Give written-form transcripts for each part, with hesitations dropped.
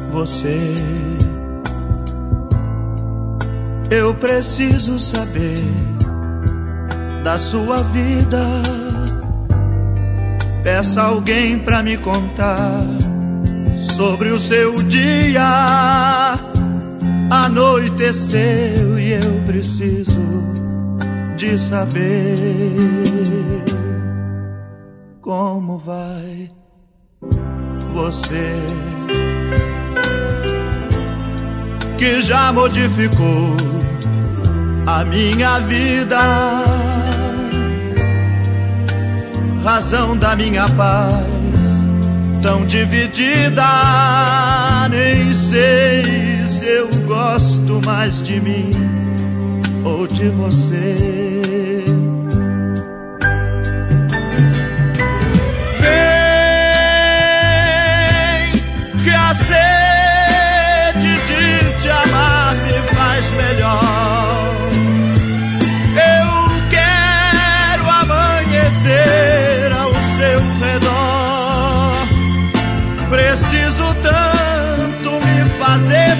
você. Eu preciso saber da sua vida. Peça alguém pra me contar sobre o seu dia. Anoiteceu e eu preciso de saber como vai você, que já modificou a minha vida, razão da minha paz tão dividida. Nem sei se eu gosto mais de mim ou de você. Vem, que a sede de te amar me faz melhor. Eu quero amanhecer ao seu redor. Preciso tanto me fazer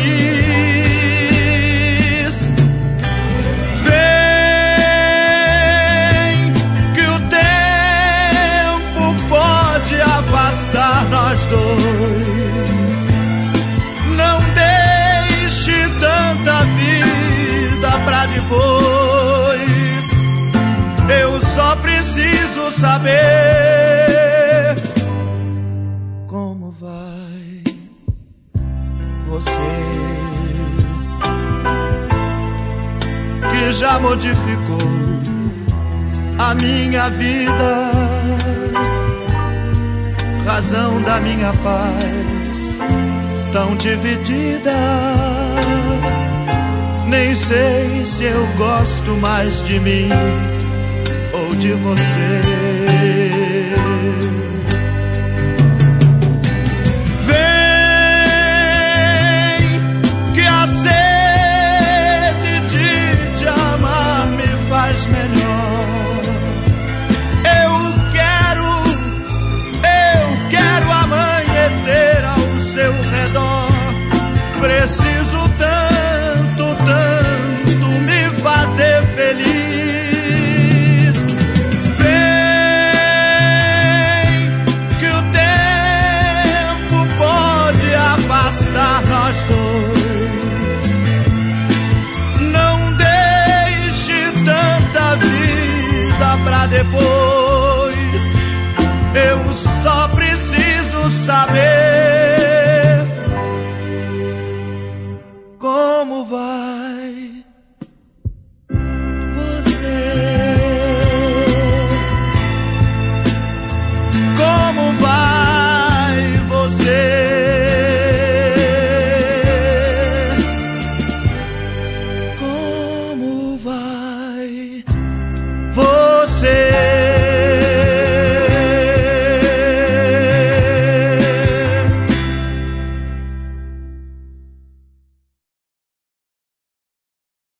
feliz. Vem, que o tempo pode afastar nós dois. Não deixe tanta vida pra depois. Eu só preciso saber como vai você, que já modificou a minha vida, razão da minha paz tão dividida. Nem sei se eu gosto mais de mim ou de você. Melhor. Eu quero amanhecer ao seu redor. Preciso tanto, tanto me fazer feliz. Vem, que o tempo pode afastar nós dois. Não deixe tanta vida pra depois. Eu só preciso saber